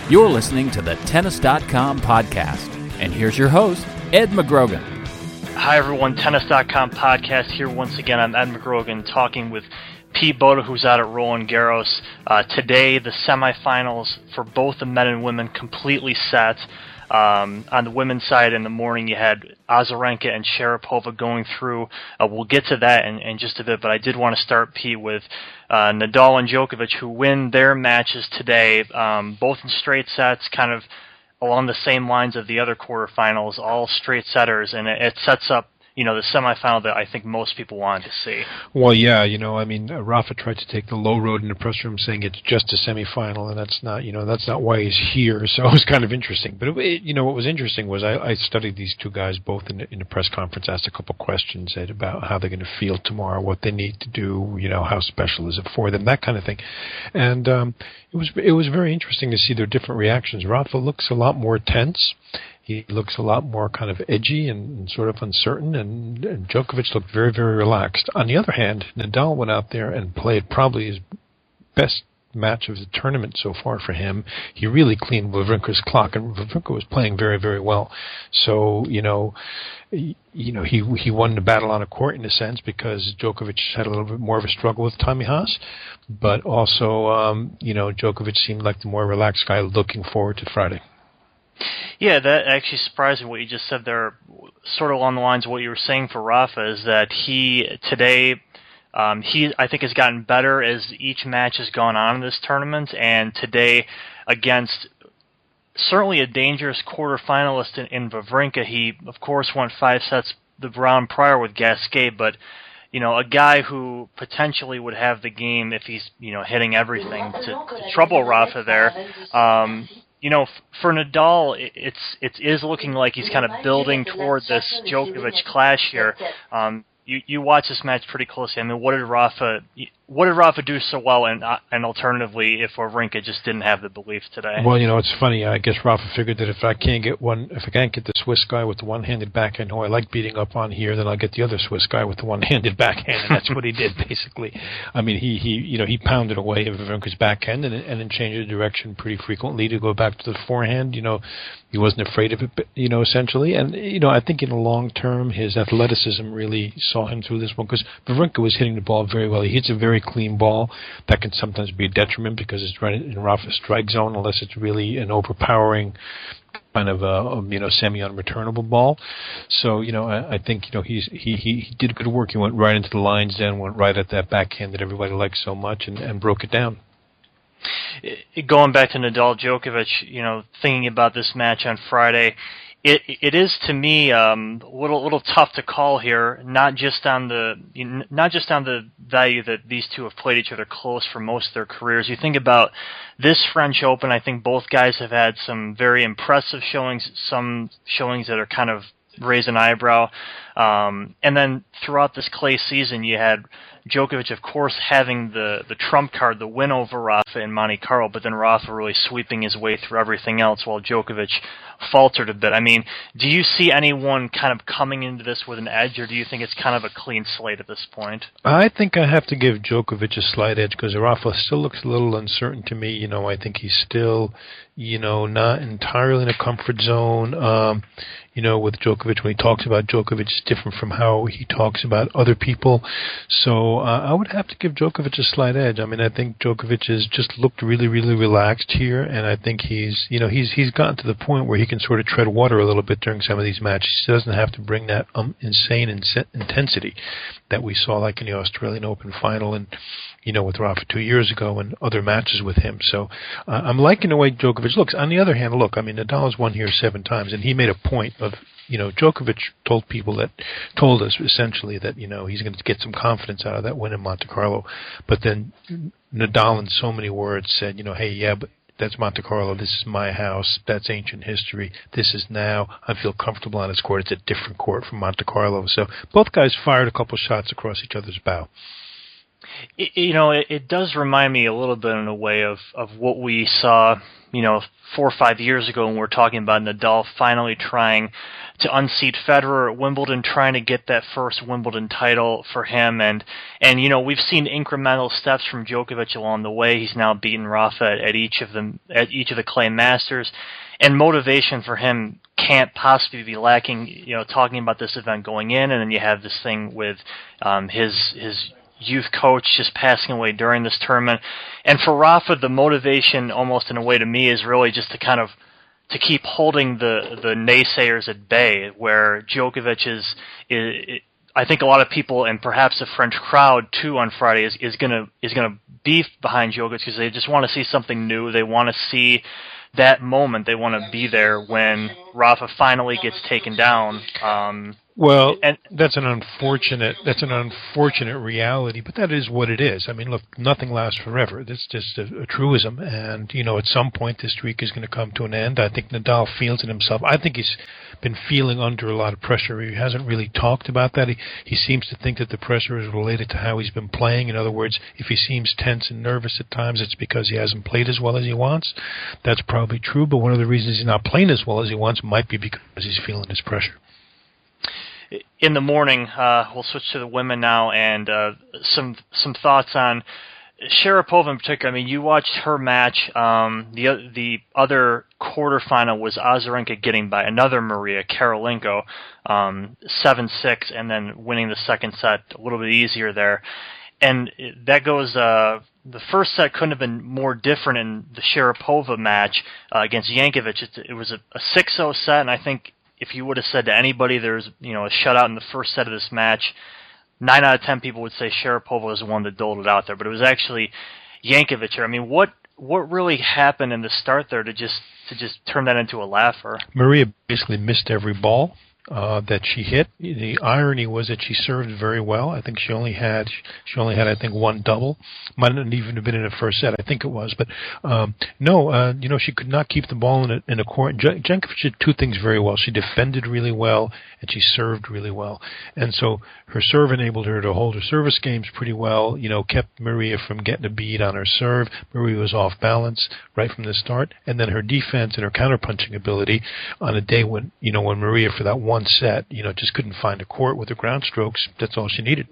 You're listening to the Tennis.com podcast. And here's your host, Ed McGrogan. Hi, everyone. Tennis.com podcast here once again. I'm Ed McGrogan talking with Pete Boda, who's out at Roland Garros. Today, the semifinals for both the men and women completely set. On the women's side in the morning, you had Azarenka and Sharapova going through. We'll get to that in just a bit, but I did want to start, Pete, with Nadal and Djokovic, who win their matches today, both in straight sets, kind of along the same lines of the other quarterfinals, all straight setters, and it sets up the semifinal that I think most people wanted to see. Well, yeah, Rafa tried to take the low road in the press room, saying it's just a semifinal, and that's not why he's here. So it was kind of interesting. But what was interesting was I studied these two guys both in the press conference, asked a couple questions about how they're going to feel tomorrow, what they need to do, how special is it for them, that kind of thing, and it was very interesting to see their different reactions. Rafa looks a lot more tense. He looks a lot more kind of edgy and sort of uncertain, and Djokovic looked very, very relaxed. On the other hand, Nadal went out there and played probably his best match of the tournament so far for him. He really cleaned Wawrinka's clock, and Wawrinka was playing very, very well. So, he won the battle on a court in a sense because Djokovic had a little bit more of a struggle with Tommy Haas, but also, Djokovic seemed like the more relaxed guy looking forward to Friday. Yeah, that actually surprised me what you just said there, sort of along the lines of what you were saying for Rafa, is that he I think has gotten better as each match has gone on in this tournament, and today against certainly a dangerous quarterfinalist in Wawrinka, he of course won 5 sets the round prior with Gasquet, but a guy who potentially would have the game if he's hitting everything to trouble Rafa there. For Nadal, it is looking like he's kind of building toward this Djokovic clash here. You watch this match pretty closely. I mean, what did Rafa do so well, and alternatively, if Wawrinka just didn't have the belief today? Well, it's funny. I guess Rafa figured that if I can't get the Swiss guy with the one-handed backhand who I like beating up on here, then I'll get the other Swiss guy with the one-handed backhand, and that's what he did basically. I mean, he pounded away at Wawrinka's backhand and then changed the direction pretty frequently to go back to the forehand. He wasn't afraid of it, essentially. And, I think in the long term, his athleticism really saw him through this one because Wawrinka was hitting the ball very well. He hits a very clean ball. That can sometimes be a detriment because it's right in Rafa's strike zone unless it's really an overpowering kind of semi-unreturnable ball. So, I think, he did good work. He went right into the lines then, went right at that backhand that everybody likes so much and broke it down. Going back to Nadal Djokovic, thinking about this match on Friday, it is to me a little tough to call here. Not just on the value that these two have played each other close for most of their careers. You think about this French Open. I think both guys have had some very impressive showings. Some showings that are kind of raise an eyebrow. And then throughout this clay season, you had Djokovic, of course, having the trump card, the win over Rafa in Monte Carlo, but then Rafa really sweeping his way through everything else while Djokovic faltered a bit. I mean, do you see anyone kind of coming into this with an edge, or do you think it's kind of a clean slate at this point? I think I have to give Djokovic a slight edge because Rafa still looks a little uncertain to me. I think he's still, not entirely in a comfort zone. With Djokovic, when he talks about Djokovic, it's different from how he talks about other people. So I would have to give Djokovic a slight edge. I mean, I think Djokovic has just looked really, really relaxed here, and I think he's gotten to the point where he can sort of tread water a little bit during some of these matches. He doesn't have to bring that insane intensity that we saw like in the Australian Open final and, with Rafa 2 years ago and other matches with him. So I'm liking the way Djokovic looks. On the other hand, look, I mean, Nadal has won here 7 times, and he made a point of, Djokovic told us essentially that, he's going to get some confidence out of that win in Monte Carlo. But then Nadal in so many words said, hey, yeah, but that's Monte Carlo. This is my house. That's ancient history. This is now. I feel comfortable on this court. It's a different court from Monte Carlo. So both guys fired a couple shots across each other's bow. It does remind me a little bit in a way of what we saw, 4 or 5 years ago when we were talking about Nadal finally trying to unseat Federer at Wimbledon, trying to get that first Wimbledon title for him. And we've seen incremental steps from Djokovic along the way. He's now beaten Rafa at each of the Clay Masters. And motivation for him can't possibly be lacking, talking about this event going in, and then you have this thing with his youth coach just passing away during this tournament. And for Rafa, the motivation almost in a way to me is really just to keep holding the naysayers at bay, where Djokovic is I think a lot of people, and perhaps the French crowd too on Friday, is gonna be behind Djokovic because they just want to see something new. They want to see that moment. They want to be there when Rafa finally gets taken down. Well, and that's an unfortunate reality, but that is what it is. I mean, look, nothing lasts forever. That's just a truism, and at some point this streak is going to come to an end. I think Nadal feels it himself. I think he's been feeling under a lot of pressure. He hasn't really talked about that. He seems to think that the pressure is related to how he's been playing. In other words, if he seems tense and nervous at times, it's because he hasn't played as well as he wants. That's probably true, but one of the reasons he's not playing as well as he wants might be because he's feeling this pressure. In the morning, we'll switch to the women now, and some thoughts on Sharapova in particular. I mean, you watched her match. The other quarterfinal was Azarenka getting by another Maria Karolinko, 7-6, and then winning the second set a little bit easier there. And that goes. The first set couldn't have been more different in the Sharapova match against Jankovic. It was a 6-0 set, and I think if you would have said to anybody there's a shutout in the first set of this match, 9 out of 10 people would say Sharapova was the one that doled it out there. But it was actually Jankovic here. I mean, what really happened in the start there to just turn that into a laugher? Maria basically missed every ball that she hit. The irony was that she served very well. I think she only had I think one double. Might not even have been in the first set. I think it was, but she could not keep the ball in a court. Jankovic did two things very well. She defended really well and she served really well. And so her serve enabled her to hold her service games pretty well. Kept Maria from getting a bead on her serve. Maria was off balance right from the start, and then her defense and her counterpunching ability on a day when Maria for that one set, just couldn't find a court with her ground strokes. That's all she needed.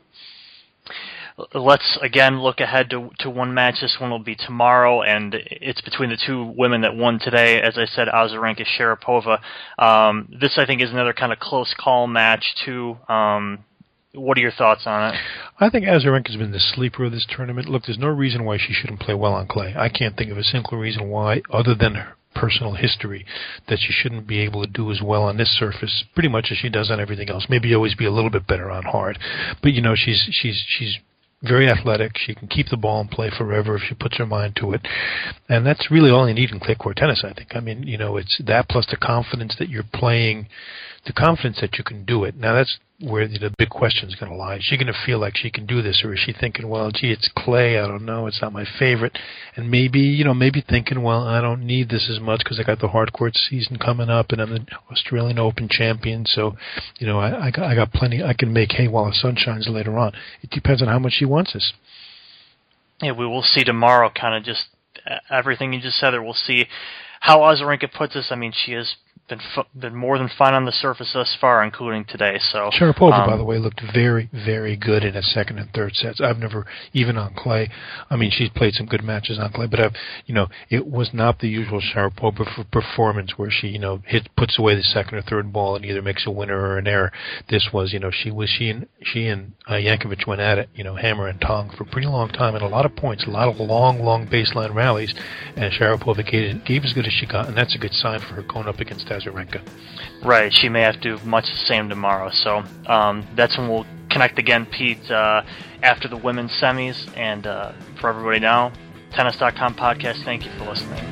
Let's again look ahead to one match. This one will be tomorrow, and it's between the two women that won today. As I said, Azarenka, Sharapova. This, I think, is another kind of close call match too. What are your thoughts on it? I think Azarenka's been the sleeper of this tournament. Look, there's no reason why she shouldn't play well on clay. I can't think of a single reason why, other than her personal history, that she shouldn't be able to do as well on this surface pretty much as she does on everything else. Maybe always be a little bit better on hard. But she's very athletic. She can keep the ball and play forever if she puts her mind to it. And that's really all you need in clay court tennis, I think. I mean, it's that plus the confidence that you're playing, the confidence that you can do it. Now, that's where the big question is going to lie. Is she going to feel like she can do this, or is she thinking, well, gee, it's clay, I don't know, it's not my favorite, and maybe thinking, well, I don't need this as much because I got the hard court season coming up, and I'm the Australian Open champion, so I got plenty. I can make hay while the sun shines later on. It depends on how much she wants this. Yeah, we will see tomorrow. Kind of just everything you just said there. We'll see how Azarenka puts this. I mean, she has been more than fine on the surface thus far, including today. So Sharapova, by the way, looked very, very good in his second and third sets. I've never, even on clay, I mean, she's played some good matches on clay, but it was not the usual Sharapova performance where she, puts away the second or third ball and either makes a winner or an error. This was, she and Jankovic went at it, hammer and tong for a pretty long time and a lot of points, a lot of long baseline rallies, and Sharapova gave as good as she got, and that's a good sign for her going up against Azarenka. Right, she may have to do much the same tomorrow. So that's when we'll connect again, Pete, after the women's semis. And for everybody now, Tennis.com podcast, thank you for listening.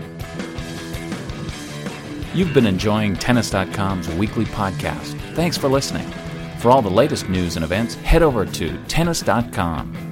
You've been enjoying Tennis.com's weekly podcast. Thanks for listening. For all the latest news and events, head over to Tennis.com.